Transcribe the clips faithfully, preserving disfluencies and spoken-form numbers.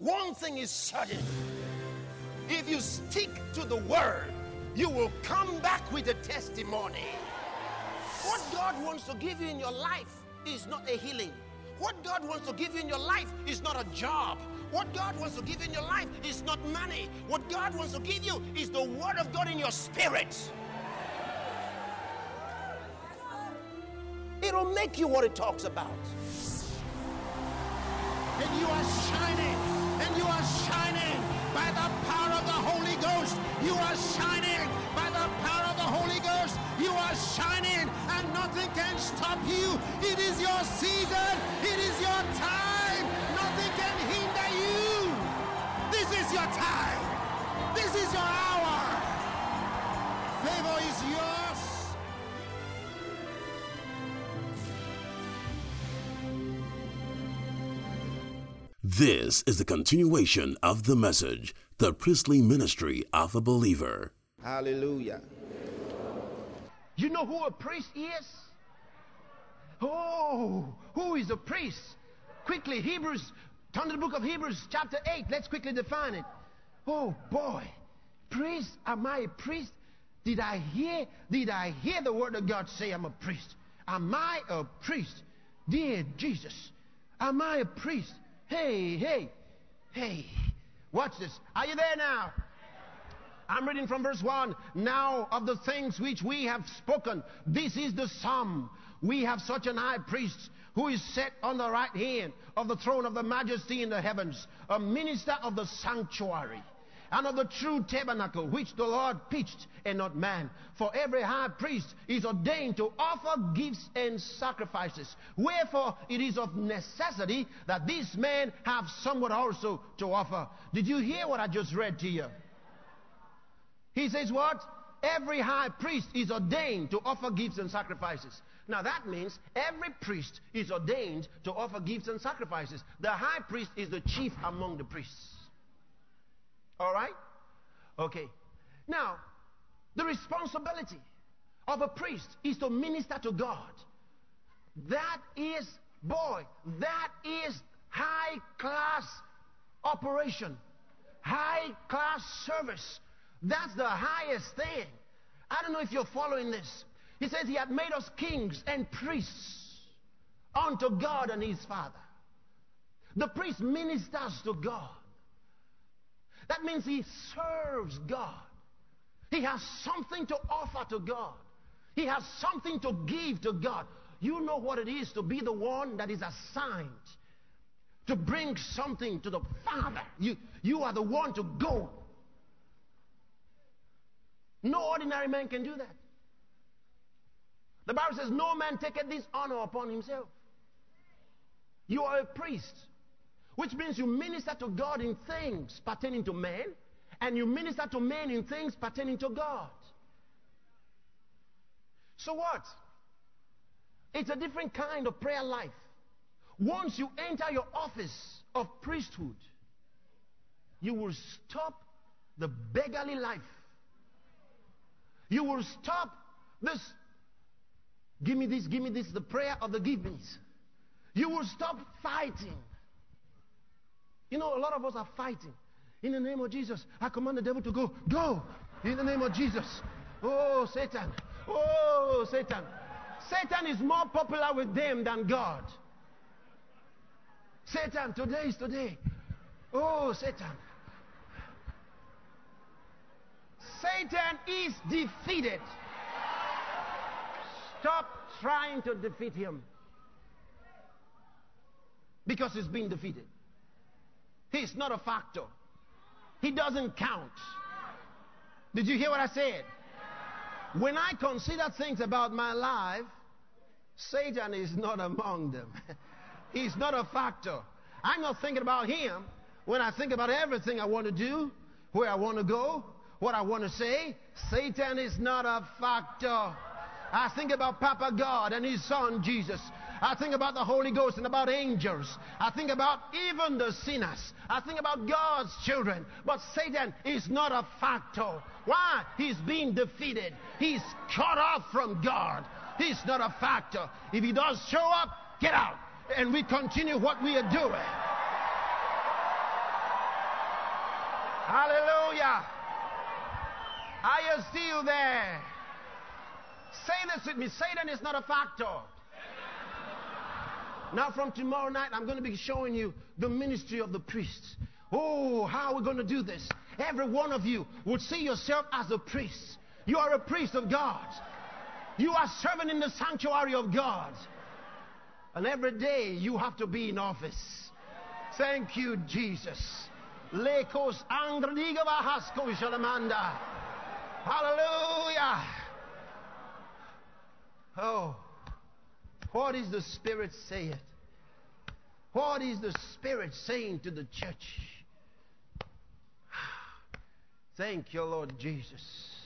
One thing is certain. If you stick to the word, you will come back with a testimony. What God wants to give you in your life is not a healing. What God wants to give you in your life is not a job. What God wants to give you in your life is not money. What God wants to give you is the word of God in your spirit. It'll make you what it talks about. And you are shining, and you are shining by the power of the Holy Ghost. You are shining by the power of the Holy Ghost. You are shining, and nothing can stop you. It is your season. It is your time. Nothing can hinder you. This is your time. This is your hour. Favor is yours. This is the continuation of the message, the priestly ministry of a believer. Hallelujah. You know who a priest is? Oh, who is a priest? Quickly, Hebrews, turn to the book of Hebrews, chapter eight. Let's quickly define it. Oh boy, priest, am I a priest? Did I hear, did I hear the word of God say I'm a priest? Am I a priest? Dear Jesus, am I a priest? Hey, hey, hey, watch this. Are you there now? I'm reading from verse one. Now of the things which we have spoken, this is the sum. We have such an high priest who is set on the right hand of the throne of the majesty in the heavens, a minister of the sanctuary and of the true tabernacle which the Lord pitched and not man. For every high priest is ordained to offer gifts and sacrifices. Wherefore it is of necessity that this man have somewhat also to offer. Did you hear what I just read to you? He says what? Every high priest is ordained to offer gifts and sacrifices. Now that means every priest is ordained to offer gifts and sacrifices. The high priest is the chief among the priests. All right? Okay. Now, the responsibility of a priest is to minister to God. That is, boy, that is high class operation, high class service. That's the highest thing. I don't know if you're following this. He says he had made us kings and priests unto God and his Father. The priest ministers to God. That means he serves God. He has something to offer to God. He has something to give to God. You know what it is to be the one that is assigned to bring something to the Father. You, you are the one to go. No ordinary man can do that. The Bible says, no man taketh this honor upon himself. You are a priest, which means you minister to God in things pertaining to man, and you minister to men in things pertaining to God. So what? It's a different kind of prayer life. Once you enter your office of priesthood, you will stop the beggarly life. You will stop this, give me this, give me this, the prayer of the give me's. You will stop fighting. You know, a lot of us are fighting. In the name of Jesus, I command the devil to go. Go! In the name of Jesus. Oh, Satan. Oh, Satan. Satan is more popular with them than God. Satan, today is today. Oh, Satan. Satan is defeated. Stop trying to defeat him, because he's been defeated. He's not a factor. He doesn't count. Did you hear what I said? When I consider things about my life, Satan is not among them. He's not a factor. I'm not thinking about him when I think about everything I want to do, where I want to go, what I want to say. Satan is not a factor. I think about Papa God and his son Jesus. I think about the Holy Ghost and about angels. I think about even the sinners. I think about God's children. But Satan is not a factor. Why? He's being defeated. He's cut off from God. He's not a factor. If he does show up, get out. And we continue what we are doing. Hallelujah. Are you still there? Say this with me. Satan is not a factor. Now from tomorrow night, I'm going to be showing you the ministry of the priests. Oh, how are we going to do this? Every one of you would see yourself as a priest. You are a priest of God. You are serving in the sanctuary of God. And every day you have to be in office. Thank you, Jesus. Lekos angradiga bahasko shalamanda. Hallelujah. Oh, what is the Spirit saying? What is the Spirit saying to the church? Thank you, Lord Jesus.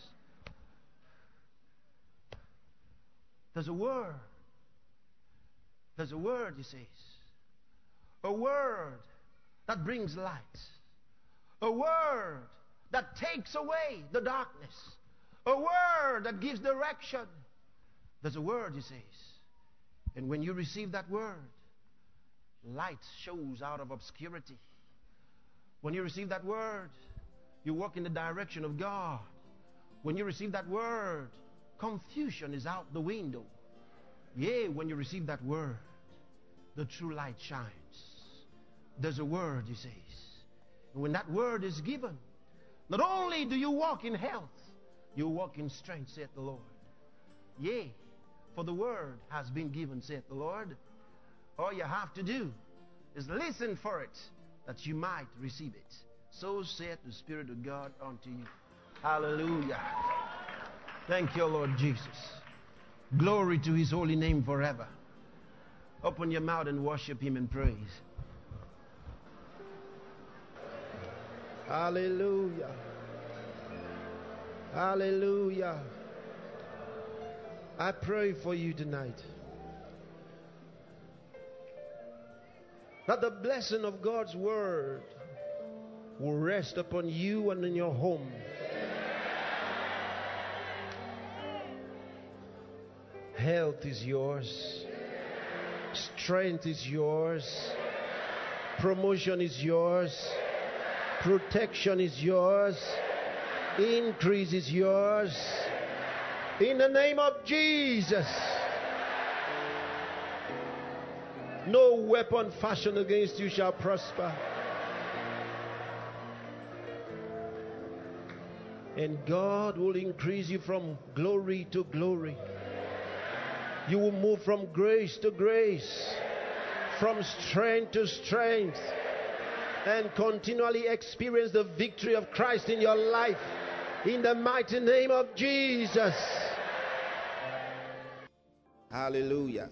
There's a word. There's a word, he says. A word that brings light. A word that takes away the darkness. A word that gives direction. There's a word, he says. And when you receive that word, light shows out of obscurity. When you receive that word, you walk in the direction of God. When you receive that word, confusion is out the window. Yea, when you receive that word, the true light shines. There's a word, he says. And when that word is given, not only do you walk in health, you walk in strength, saith the Lord. Yea, for the word has been given, saith the Lord. All you have to do is listen for it, that you might receive it. So saith the Spirit of God unto you. Hallelujah. Thank you, Lord Jesus. Glory to his holy name forever. Open your mouth and worship him in praise. Hallelujah. Hallelujah. I pray for you tonight that the blessing of God's word will rest upon you and in your home. Health is yours. Strength is yours. Promotion is yours. Protection is yours. Increase is yours. In the name of Jesus. No weapon fashioned against you shall prosper. And God will increase you from glory to glory. You will move from grace to grace, from strength to strength, and continually experience the victory of Christ in your life. In the mighty name of Jesus. Hallelujah.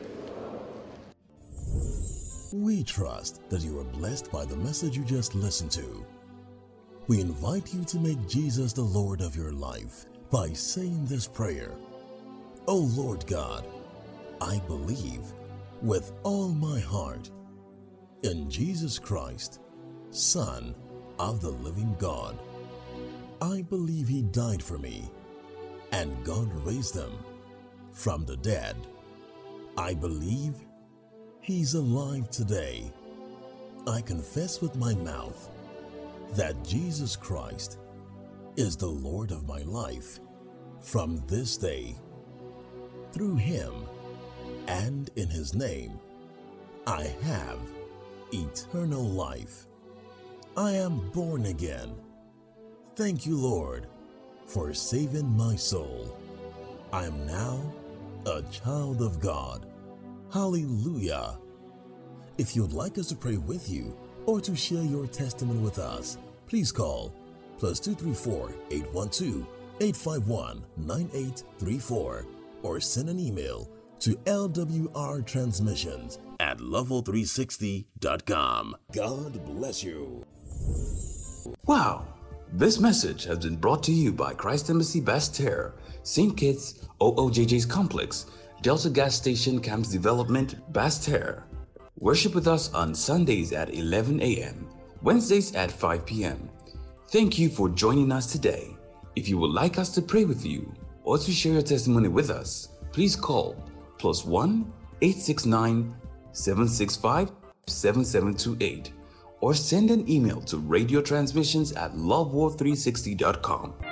We trust that you are blessed by the message you just listened to. We invite you to make Jesus the Lord of your life by saying this prayer. O Lord God, I believe with all my heart in Jesus Christ, Son of the living God. I believe he died for me and God raised him from the dead. I believe he's alive today. I confess with my mouth that Jesus Christ is the Lord of my life from this day. Through him and in his name, I have eternal life. I am born again. Thank you, Lord, for saving my soul. I am now a child of God. Hallelujah. If you'd like us to pray with you or to share your testimony with us, please call plus two three four, eight one two, eight five one, nine eight three four or send an email to L W R transmissions at level three sixty dot com. God bless you. Wow! This message has been brought to you by Christ Embassy Basseterre, Saint Kitts, O O J J's Complex, Delta Gas Station Camps Development, Basseterre. Worship with us on Sundays at eleven a m, Wednesdays at five p m Thank you for joining us today. If you would like us to pray with you or to share your testimony with us, please call plus one eight six nine, seven six five, seven seven two eight or send an email to radio transmissions at love war three sixty dot com.